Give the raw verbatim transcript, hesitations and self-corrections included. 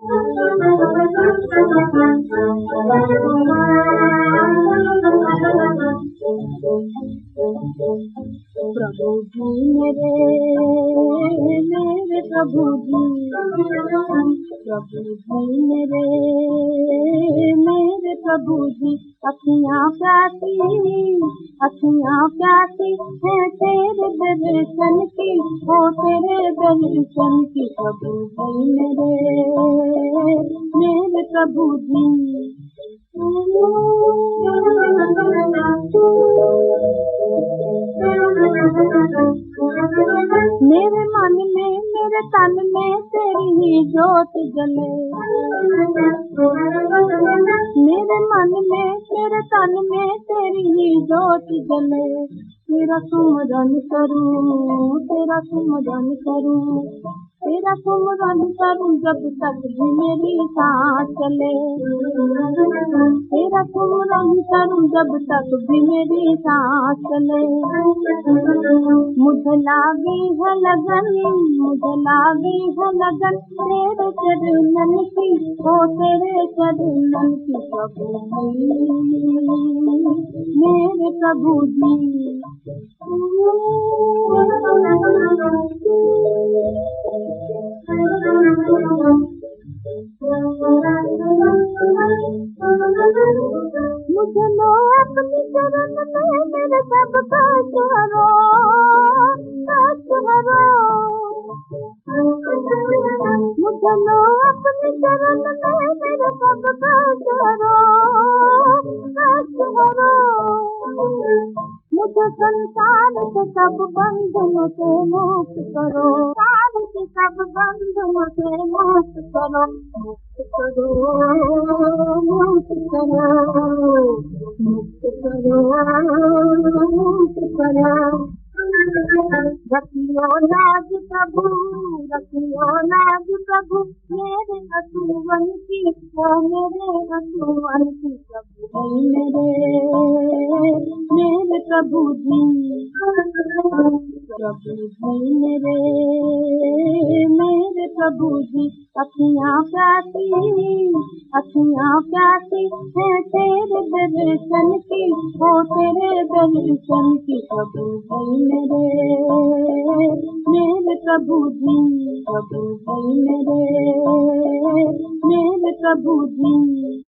प्रभु जी मेरे मेरे प्रभु जी, प्रभु जी मेरे मेरे प्रभु जी, अखियाँ प्यासी अखियाँ प्यासी है तेरे दर्शन की, हो तेरे दर्शन की। प्रभु जी मेरे मेरे प्रभु जी, मेरे मन में मेरे तन में तेरी ही ज्योत जले, मेरे मन में मेरे तन में तेरी ही ज्योत जले। तेरा सुमरन करूं तेरा सुमरन करूं तेरा सुमरन करूं जब तक भी मेरी सांस चले, तेरा सुमरन करूं जब तक भी मेरी सांस चले। मुझे लागी है लगन मुझे लागी है लगन तेरे चरणन की, हो तेरे चरणन की। प्रभु जी मेरे प्रभु जी, मुझे लो अपनी चरण में मेरे सब कष्ट हरो कष्ट हरो, मुझे लो अपनी चरण में मेरे सब कष्ट हरो कष्ट हरो। मुझे संसार के सब बंधनों से मुक्त करो, संसार के सब बंधनों से मुक्त करो, मुक्त करो मुक्त करो मुक्त करो मुक्त करो। रखियो लाज प्रभु रखियो लाज प्रभु मेरे असुवन की, ओ मेरे असुवन की। प्रभु मेरे मेरे प्रभु जी, प्रभु जी मेरे मेरे प्रभु जी, अखियाँ प्यासी अखियाँ प्यासी है तेरे दर्शन की, हो तेरे दर्शन की। प्रभु जी मेरे मेरे प्रभु जी, प्रभु जी मेरे मेरे प्रभु जी।